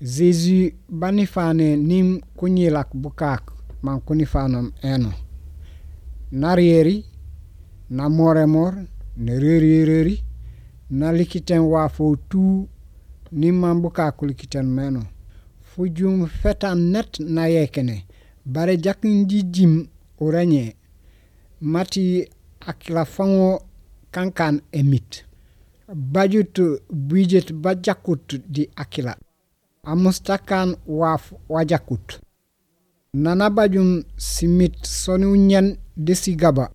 Jésus banifane nim kunyilak bukak man kunifanam eno. Narieri, na moremor, na reri, na likiten wafo tu nim man bukak likiten meno. Fujum fetan net na yekene. Bare jakin jijim oranye. Mati akila fango kankan emit. Bajut bujet bajakut di akila. Amustakan wajakut. Nana bajum simit sonu nyen desi gaba.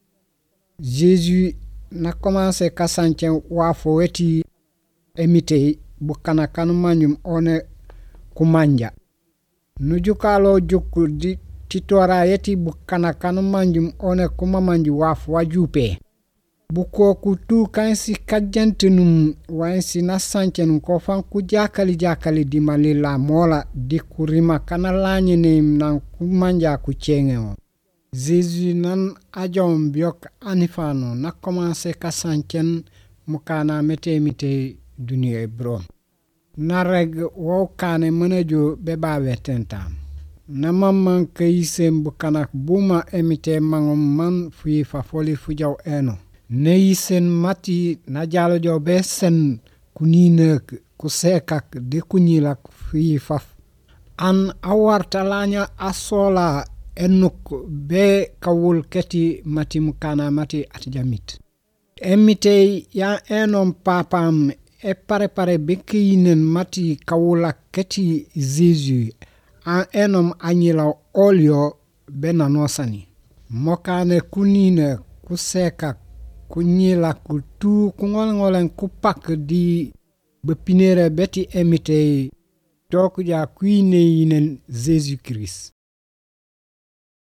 Jésus na commencé kasanchen wafo weti emite bukana kanu manjum one kumanja. Nujukalo juku di titora yeti bukana kanu manjum one kumamanji wafo wajupe. Buko kutu kansi kajantinum wansi na sanchen kofan jakali di malila mola di kurima kana lanyene nan kumanja kuchenge. Jésus nan ajom biok anifano na commencé ka sanchen mukana mete dunia bro. Na reg wow kane menejo beba wetentam. Na mamman kayisem bukana buma emite mangom man fuyi fafoli fujaw eno. Neisen mati na jalo jo besen kuninek kusekak de kunilak fi faf. An awartalanya asola enuk be kawul keti mati mukana mati atjamit. Emite ya enom papam e pare bekinen mati kawula keti Jésus. An enom anyila olio benanosani. Mokane kunine kusekak kunyila kutu kungol kupak di bepinere beti emite tokuja kuine yinen Jésus Christ.